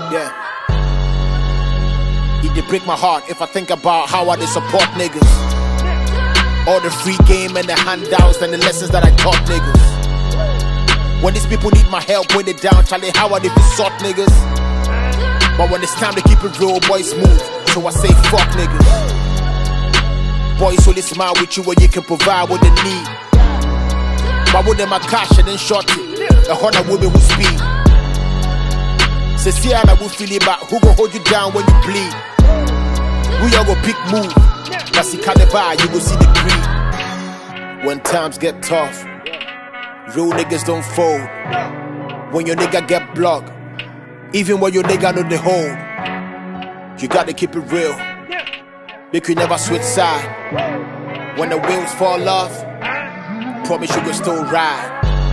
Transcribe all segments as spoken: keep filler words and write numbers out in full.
Yeah. It did break my heart if I think about how I did support niggas. All the free game and the handouts and the lessons that I taught niggas. When these people need my help, put it down, Charlie, how I did sort niggas. But when it's time to keep it real, boys move, so I say fuck niggas. Boys only smile with you when you can provide what they need. But with them my cash and then short it, a hundred women who speed. Say see how I will feel it, but who gon' hold you down when you bleed? We all go pick move, but see caliber, you go see the greed. When times get tough, real niggas don't fold. When your nigga get blocked, even when your nigga know the hold, you gotta keep it real. Make you never switch side. When the wheels fall off, promise you can still ride.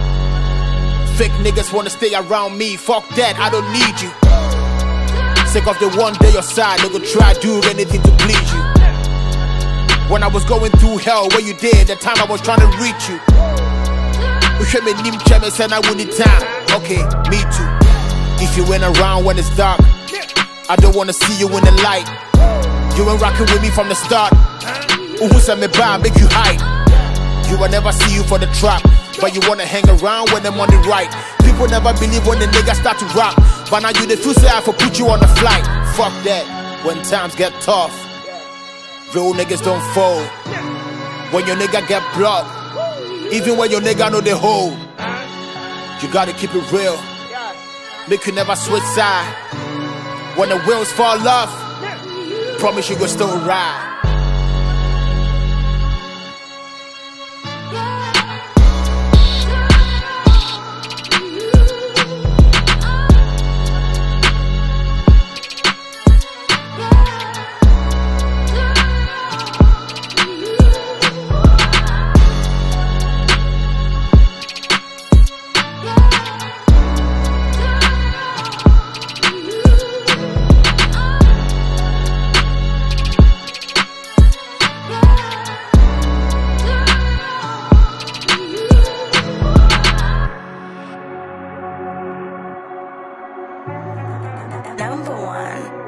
Fake niggas wanna stay around me, fuck that, I don't need you. Sick of the one day your side, they gon' try do anything to please you. When I was going through hell, where you did, the time I was trying to reach you. You show me nim cheme and I wouldn't time. Okay, me too. If you ain't around when it's dark, I don't wanna see you in the light. You ain't rocking with me from the start. Who said me by, make you hide. You will never see you for the trap, but you wanna hang around when I'm on the right. People never believe when the niggas start to rap, but now you the feel say I for put you on the flight. Fuck that, when times get tough, real niggas don't fold. When your nigga get blocked, even when your nigga know the hold, you gotta keep it real. Make you never switch side. When the wheels fall off, promise you go still ride. Number one.